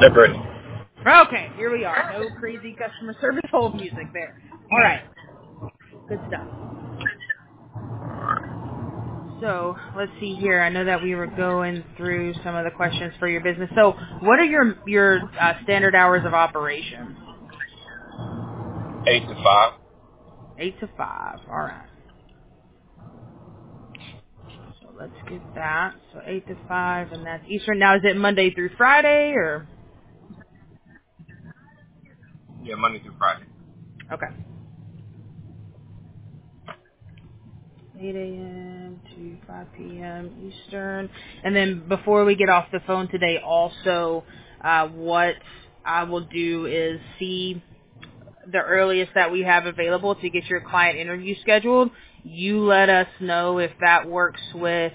Brittany. Okay, here we are. No crazy customer service hold music there. All right. Good stuff. So let's see here. I know that we were going through some of the questions for your business. So what are your standard hours of operation? 8 to 5. 8 to 5. All right. So let's get that. So 8 to 5, and that's Eastern. Now, is it Monday through Friday, or? Yeah, Monday through Friday. Okay. 8 a.m. to 5 p.m. Eastern. And then before we get off the phone today, also, what I will do is see the earliest that we have available to get your client interview scheduled. You let us know if that works with,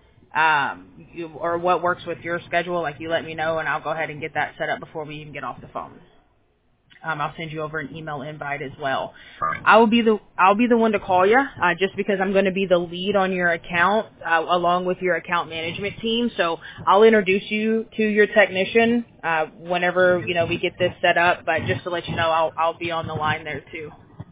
or what works with your schedule. Like, you let me know, and I'll go ahead and get that set up before we even get off the phone. I'll send you over an email invite as well. I'll be the one to call you, just because I'm going to be the lead on your account, along with your account management team. So I'll introduce you to your technician, whenever, we get this set up, but just to let you know, I'll be on the line there too.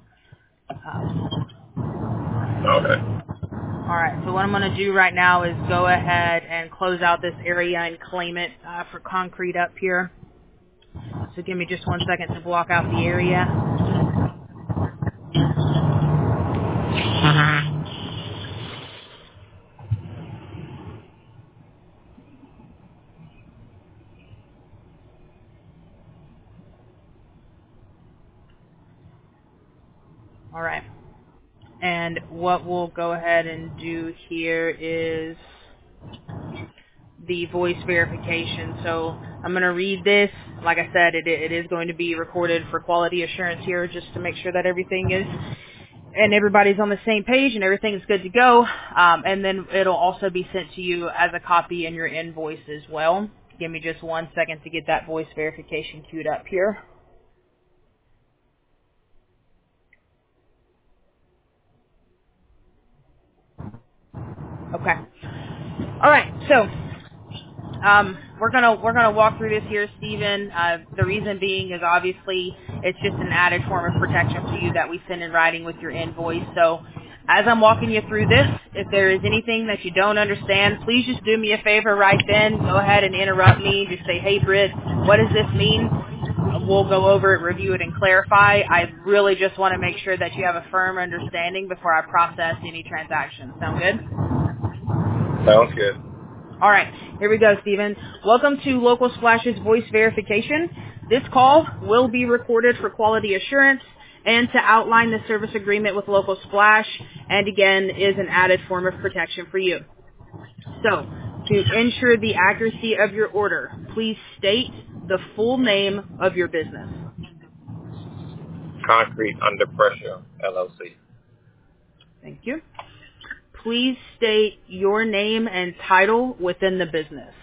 Okay. All right. So what I'm going to do right now is go ahead and close out this area and claim it, for concrete up here. So give me just 1 second to block out the area. All right. And what we'll go ahead and do here is the voice verification. So I'm going to read this. Like I said, it is going to be recorded for quality assurance here, just to make sure that everything is, and everybody's on the same page and everything's good to go. And then it'll also be sent to you as a copy in your invoice as well. Give me just 1 second to get that voice verification queued up here. Okay. All right. So we're gonna walk through this here, Stephen. The reason being is obviously it's just an added form of protection for you that we send in writing with your invoice. So as I'm walking you through this, if there is anything that you don't understand, please just do me a favor right then. Go ahead and interrupt me. Just say, "Hey, Britt, what does this mean?" We'll go over it, review it, and clarify. I really just want to make sure that you have a firm understanding before I process any transactions. Sound good? Sounds good. All right, here we go, Stephen. Welcome to Local Splash's voice verification. This call will be recorded for quality assurance and to outline the service agreement with Local Splash, and again, is an added form of protection for you. So, to ensure the accuracy of your order, please state the full name of your business. Concrete Under Pressure, LLC. Thank you. Please state your name and title within the business.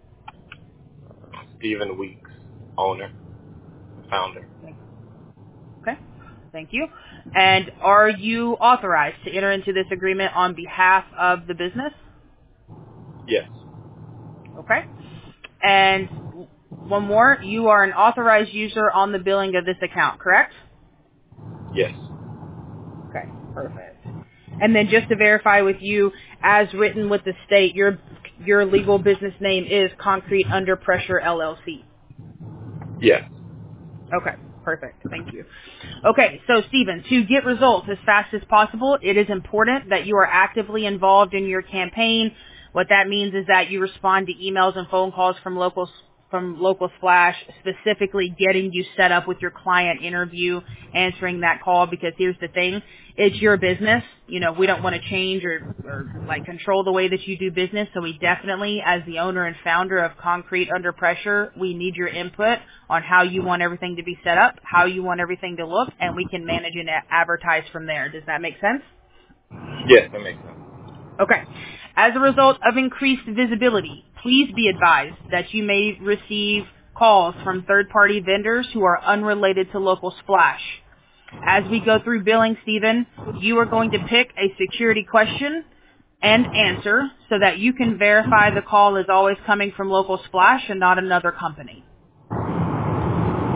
Stephen Weeks, owner, founder. Okay. Thank you. And are you authorized to enter into this agreement on behalf of the business? Yes. Okay. And one more, you are an authorized user on the billing of this account, correct? Yes. Okay, perfect. And then just to verify with you, as written with the state, your legal business name is Concrete Under Pressure LLC. Yes. Okay, perfect. Thank you. Okay, so Stephen, to get results as fast as possible, it is important that you are actively involved in your campaign. What that means is that you respond to emails and phone calls from Local Splash, specifically getting you set up with your client interview, answering that call, because here's the thing, it's your business. We don't want to change or control the way that you do business, so we definitely, as the owner and founder of Concrete Under Pressure, we need your input on how you want everything to be set up, how you want everything to look, and we can manage and advertise from there. Does that make sense? Yes, that makes sense. Okay. As a result of increased visibility, please be advised that you may receive calls from third-party vendors who are unrelated to Local Splash. As we go through billing, Stephen, you are going to pick a security question and answer so that you can verify the call is always coming from Local Splash and not another company.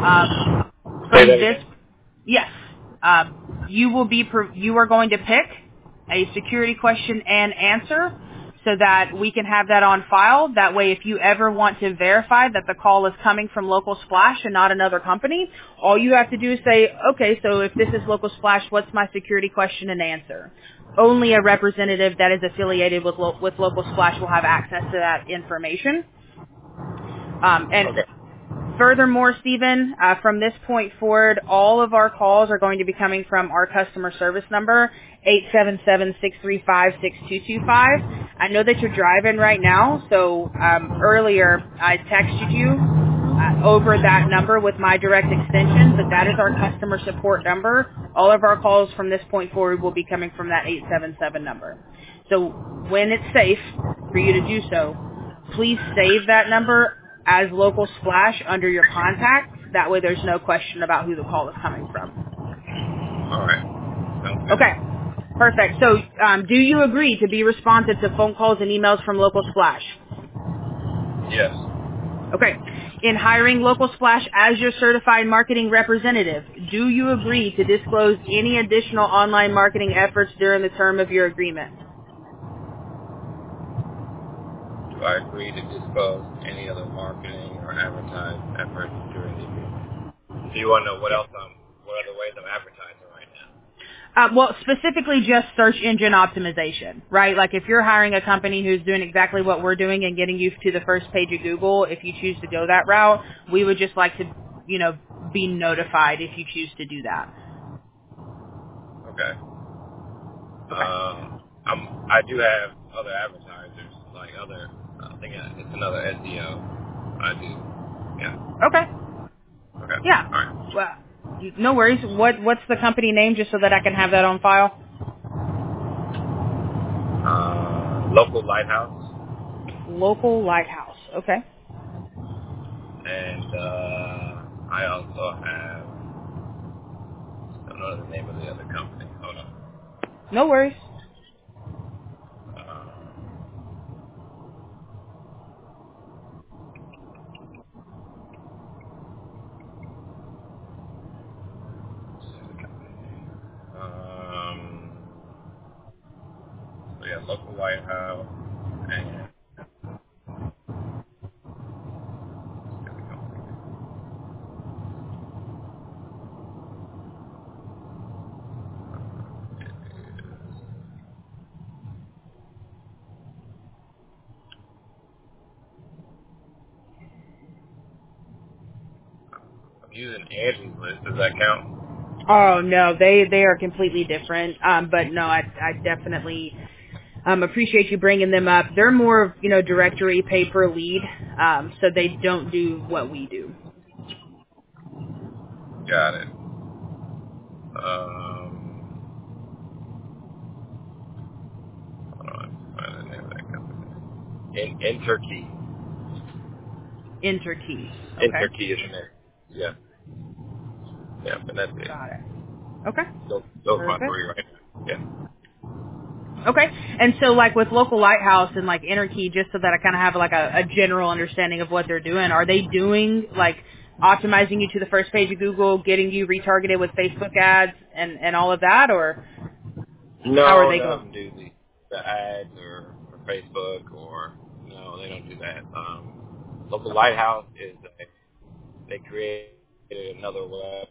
Say From that this, again? yes, you are going to pick a security question and answer so that we can have that on file. That way, if you ever want to verify that the call is coming from Local Splash and not another company, all you have to do is say, okay, so if this is Local Splash, what's my security question and answer? Only a representative that is affiliated with Local Splash will have access to that information. And Okay. furthermore, Stephen, from this point forward, all of our calls are going to be coming from our customer service number, 877-635-6225. I know that you're driving right now, so earlier I texted you over that number with my direct extension, but that is our customer support number. All of our calls from this point forward will be coming from that 877 number. So when it's safe for you to do so, please save that number as Local Splash under your contacts. That way there's no question about who the call is coming from. All right. Sounds good. Okay, perfect. So do you agree to be responsive to phone calls and emails from Local Splash? Yes. Okay. In hiring Local Splash as your certified marketing representative, do you agree to disclose any additional online marketing efforts during the term of your agreement? Do I agree to disclose any other marketing or advertising efforts during the agreement? Do you want to know what other ways I'm advertising right now? Well, specifically just search engine optimization, right? Like if you're hiring a company who's doing exactly what we're doing and getting you to the first page of Google, if you choose to go that route, we would just like to, be notified if you choose to do that. Okay. Okay. I do have other advertisers, like I think it's another SEO. I do. Yeah. Okay. Okay. Yeah. All right. Well, no worries. What's the company name just so that I can have that on file? Local Lighthouse, Local Lighthouse. Okay. and I also have, I don't know the name of the other company. Hold on. No worries. Uh, so yeah, Local Lighthouse, and I'm using Angie's List. Does that count? Oh no, they are completely different. But no, I definitely appreciate you bringing them up. They're more of directory pay per lead, so they don't do what we do. Got it. Hold on. Find the name of that company. Interkey. Interkey. Okay, Interkey is the name. Yeah. Yeah, but that's it. got it. Okay, Those are my perfect. three right now. Yeah. Okay, and so like with Local Lighthouse and like Interkey, just so that I kind of have like a general understanding of what they're doing, are they doing like optimizing you to the first page of Google, getting you retargeted with Facebook ads and all of that, or how are No, they none of going? them do the ads or Facebook or no, they don't do that. Local Lighthouse is they created another web.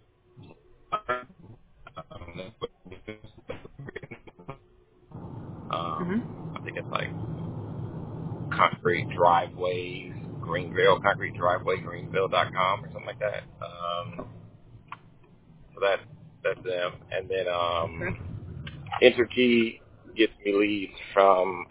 Mhm. I think it's like Concrete Driveways, Greenville, Concrete Driveway, Greenville.com or something like that. So that's them. And then Okay. Interkey gets me leads from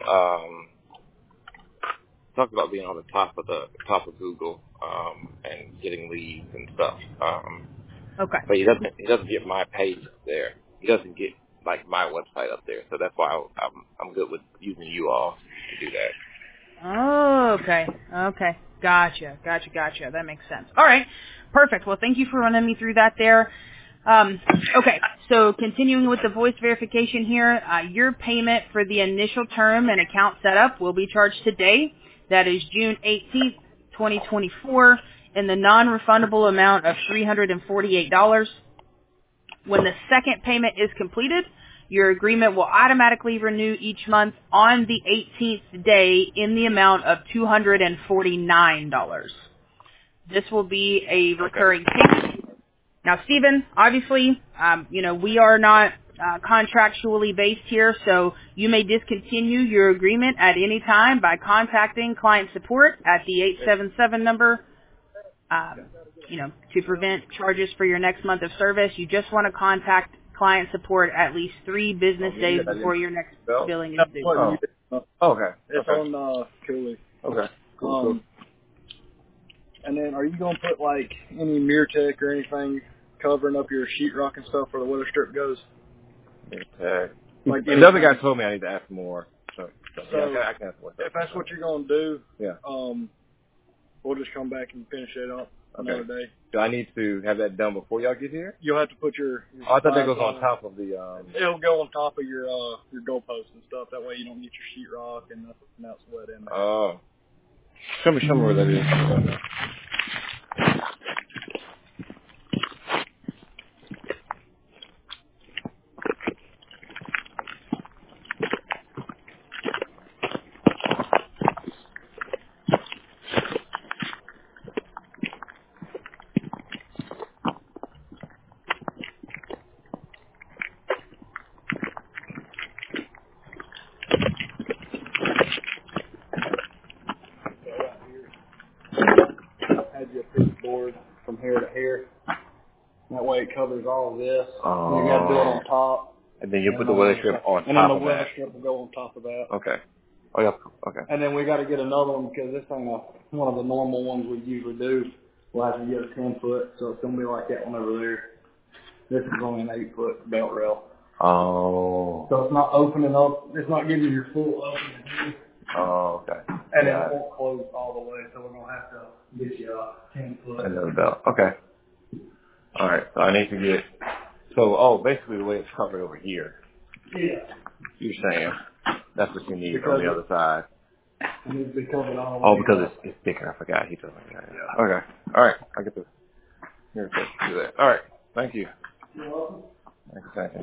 talks about being on the top of Google and getting leads and stuff. Okay. But he doesn't get my page up there. He doesn't get like my website up there. So that's why I'm good with using you all to do that. Oh, okay. Okay. Gotcha. That makes sense. All right. Perfect. Well, thank you for running me through that there. Okay. So continuing with the voice verification here, your payment for the initial term and account setup will be charged today. That is June 18th, 2024, in the non-refundable amount of $348. When the second payment is completed, your agreement will automatically renew each month on the 18th day in the amount of $249. This will be a recurring payment. Now, Stephen, obviously, we are not contractually based here, so you may discontinue your agreement at any time by contacting client support at the 877 number. To prevent charges for your next month of service, you just want to contact client support at least 3 business days before your next billing is due. Oh. Okay. It's on Cooley. Okay. Cool. And then, are you gonna put like any Mirtec or anything covering up your sheetrock and stuff where the weather strip goes? Okay. Like The other guy told me I need to ask more. So yeah, I can ask more. If that's what you're gonna do, yeah. We'll just come back and finish it up another day. Do I need to have that done before y'all get here? You'll have to put your I thought that goes on top of the. It'll go on top of your goalposts and stuff. That way you don't get your sheetrock and nothing else wet in there. Oh. Show me where that is. Had your piece board from here to here. That way it covers all of this. Oh. You got to do it on top. And then you put the weather strip on top of that. And then the weather strip will go on top of that. Okay. Oh yeah. Okay. And then we got to get another one because this ain't one of the normal ones we usually do. We'll have to get a 10-foot, so it's gonna be like that one over there. This is only an 8-foot belt rail. Oh. So it's not opening up. It's not giving you your full opening here. Oh, okay. And it won't close all the way, so we're gonna have to get you a 10-foot. Another belt. Okay. All right. So I need to get. So basically the way it's covered over here. Yeah. You're saying that's what you need on the other side. It needs to be covered all the way. Oh, because it's thicker. I forgot. He told me that. Yeah. Okay. All right. I'll get this. Here, do that. All right. Thank you. You're welcome. Thank you.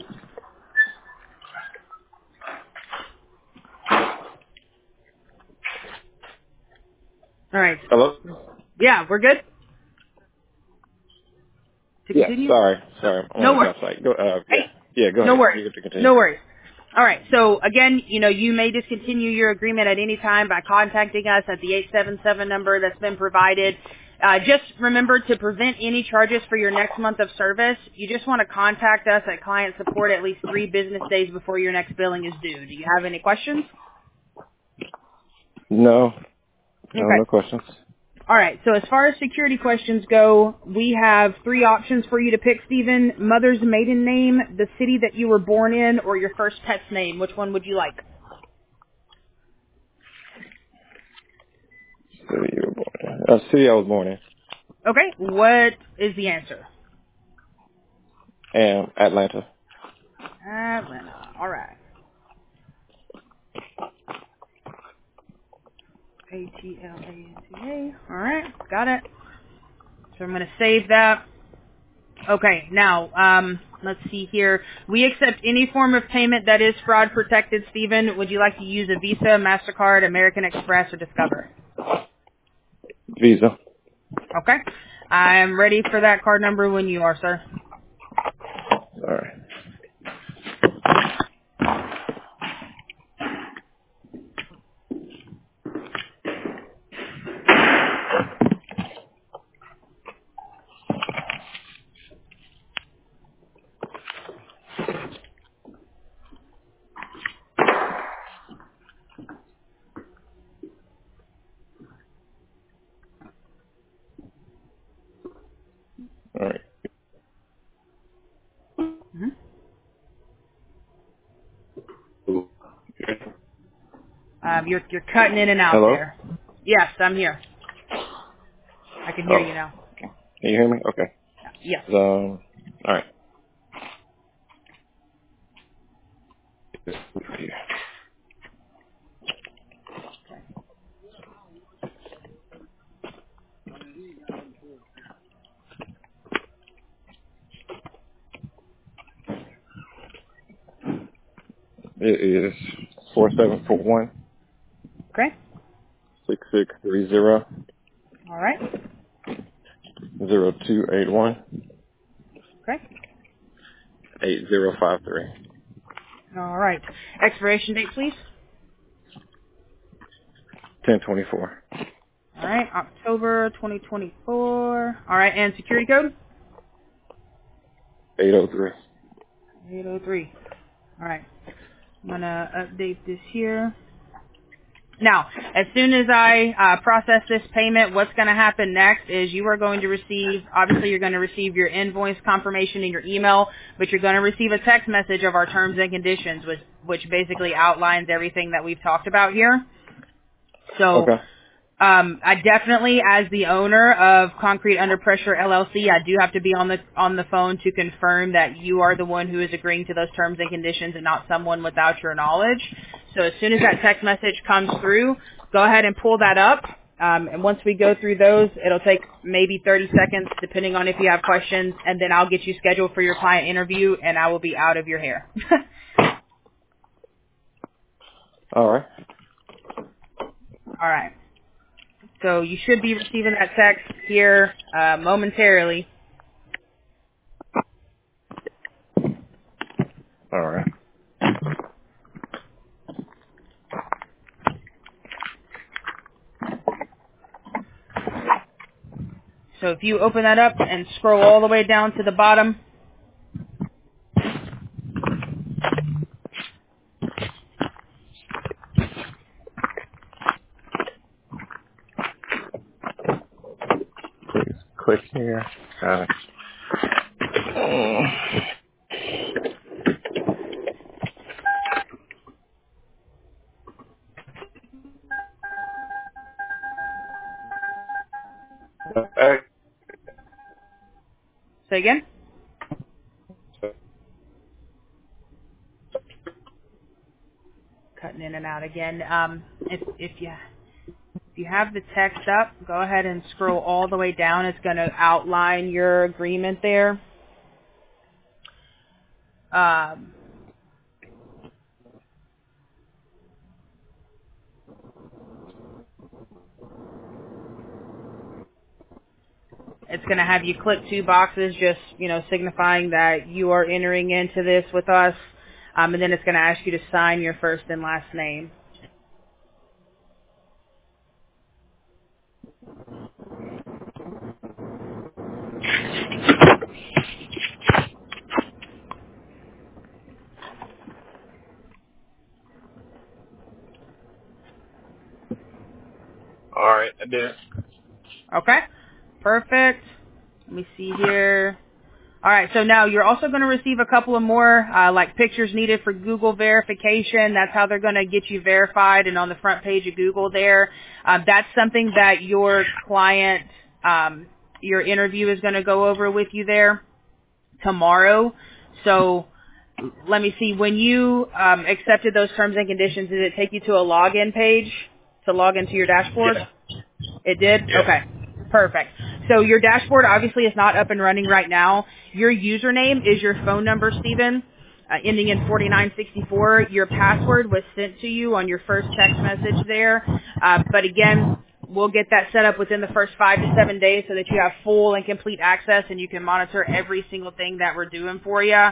All right. Hello? Yeah, we're good? To continue? Sorry. No worries. Go, yeah, go ahead. No worries. You get to continue. No worries. All right. So again, you may discontinue your agreement at any time by contacting us at the 877 number that's been provided. Just remember to prevent any charges for your next month of service. You just want to contact us at client support at least 3 business days before your next billing is due. Do you have any questions? No. Okay. No questions. All right. So as far as security questions go, we have 3 options for you to pick, Stephen. Mother's maiden name, the city that you were born in, or your first pet's name. Which one would you like? City you were born in. City I was born in. Okay. What is the answer? Atlanta. Atlanta. All right. Atlanta. All right. Got it. So I'm going to save that. Okay. Now, let's see here. We accept any form of payment that is fraud protected. Stephen, would you like to use a Visa, MasterCard, American Express, or Discover? Visa. Okay. I'm ready for that card number when you are, sir. All right. All right. Mm-hmm. You're cutting in and out. Hello? There. Yes, I'm here. I can hear you now. Can you hear me? Okay. Yes. All right. It is 4741 Okay. 6630 All right. 0281 Okay. 8053. All right. Expiration date, please. 1024. All right. October 2024. All right. And security code? 803. 803. All right. I'm going to update this here. Now, as soon as I process this payment, what's going to happen next is you are going to receive, obviously you're going to receive your invoice confirmation in your email, but you're going to receive a text message of our terms and conditions, which basically outlines everything that we've talked about here. So, Okay. I definitely, as the owner of Concrete Under Pressure LLC, I do have to be on the phone to confirm that you are the one who is agreeing to those terms and conditions and not someone without your knowledge. So as soon as that text message comes through, go ahead and pull that up. And once we go through those, it'll take maybe 30 seconds, depending on if you have questions, and then I'll get you scheduled for your client interview, and I will be out of your hair. All right. All right. So you should be receiving that text here momentarily. All right. So if you open that up and scroll all the way down to the bottom, Please click here. Got it. Hey. say again. Cutting in and out again. If you have the text up, go ahead and scroll all the way down. It's going to outline your agreement there. It's going to have you click two boxes, just signifying that you are entering into this with us, and then it's going to ask you to sign your first and last name. All right. I did it. Okay, perfect. Let me see here. All right, so now you're also going to receive a couple of more, like pictures needed for Google verification. That's how they're going to get you verified and on the front page of Google there. That's something that your client, your interview is going to go over with you there tomorrow. So let me see, when you accepted those terms and conditions, did it take you to a login page to log into your dashboard? Yeah. It did? Yeah. Okay. Perfect. So your dashboard obviously is not up and running right now. Your username is your phone number, Stephen, ending in 4964. Your password was sent to you on your first text message there. But again, we'll get that set up within the first 5 to 7 days so that you have full and complete access and you can monitor every single thing that we're doing for you.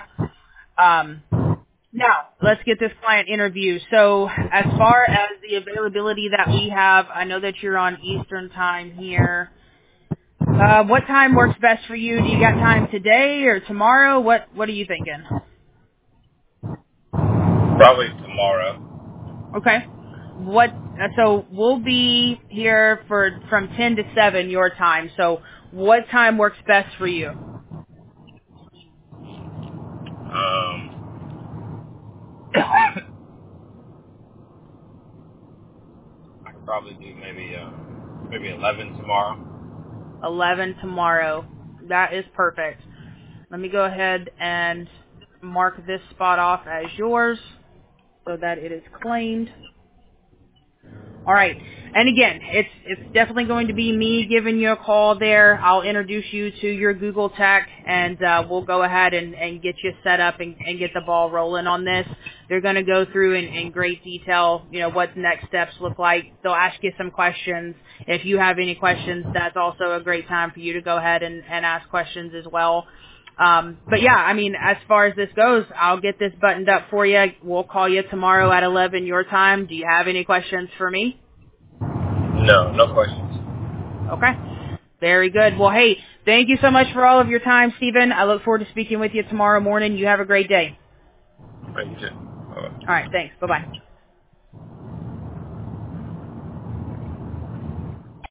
Now, let's get this client interview. So as far as the availability that we have, I know that you're on Eastern time here. What time works best for you? Do you got time today or tomorrow? What are you thinking? Probably tomorrow. Okay. So we'll be here from 10 to 7 your time. So what time works best for you? I could probably do maybe 11 tomorrow. 11 tomorrow. That is perfect. Let me go ahead and mark this spot off as yours so that it is claimed. All right. And again, it's definitely going to be me giving you a call there. I'll introduce you to your Google Tech, and we'll go ahead and get you set up and get the ball rolling on this. They're going to go through in great detail, what next steps look like. They'll ask you some questions. If you have any questions, that's also a great time for you to go ahead and ask questions as well. But yeah, I mean, as far as this goes, I'll get this buttoned up for you. We'll call you tomorrow at 11 your time. Do you have any questions for me? No questions. Okay. Very good. Well, hey, thank you so much for all of your time, Stephen. I look forward to speaking with you tomorrow morning. You have a great day. Thank you too. Bye-bye. All right. Thanks. Bye-bye.